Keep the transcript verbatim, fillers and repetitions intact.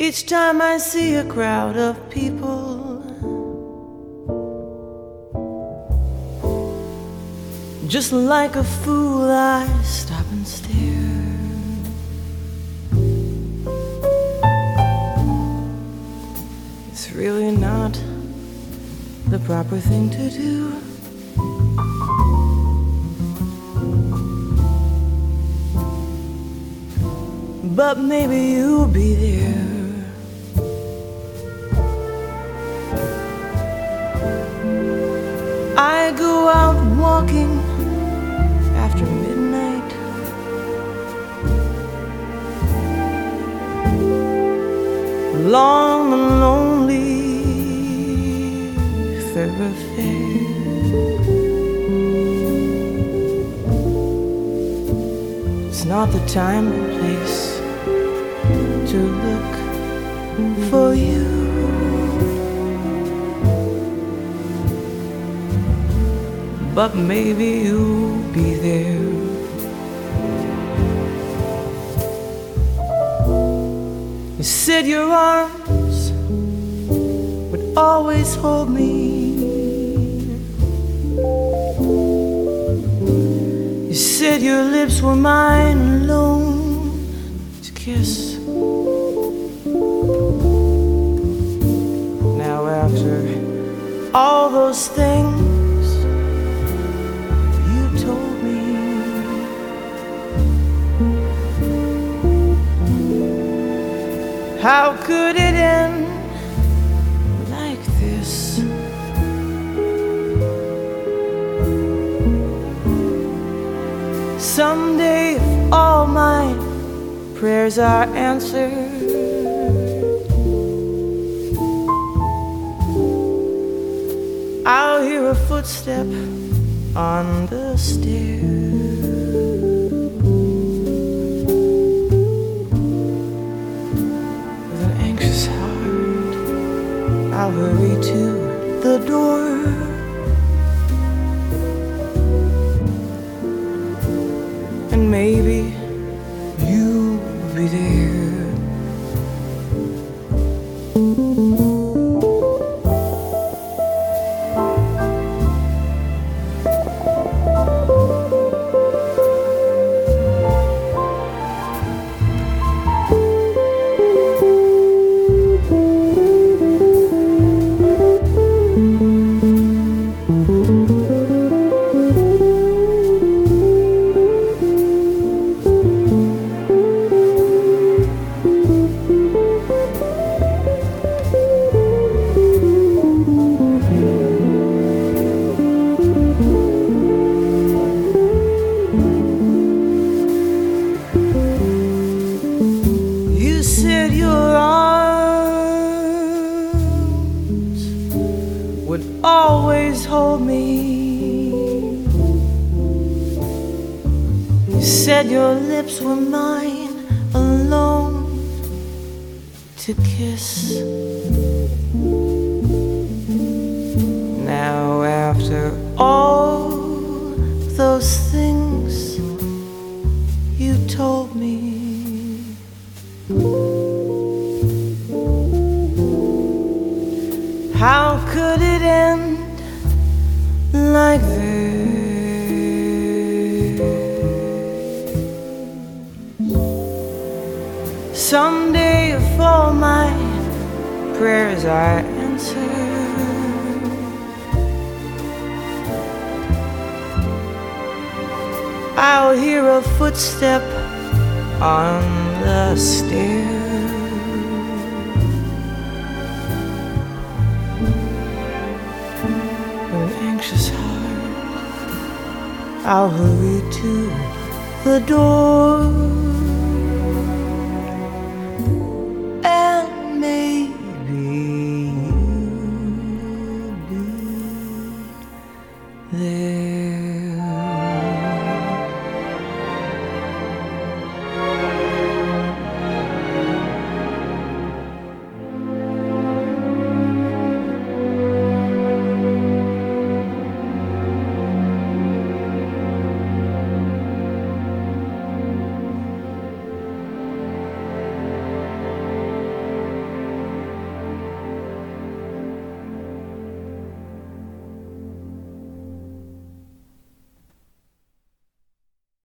Each time I see a crowd of people, just like a fool I stop and stare. It's really not the proper thing to do. But maybe you'll be there. I go out walking after midnight, along the lonely thoroughfare. It's not the time or place to look for you, but maybe you'll be there. You said your arms would always hold me. You said your lips were mine alone to kiss. Now after all those things you told me, how could it end like this? Someday if all my prayers are answered, I'll hear a footstep on the stairs. With an anxious heart, I'll hurry to the door. And maybe you'll be there. You said your arms would always hold me. You said your lips were mine alone to kiss. Now after all those things you told me, how could it end like this? Someday if all my prayers are answered, I'll hear a footstep on the stairs. With an anxious heart, I'll hurry to the door.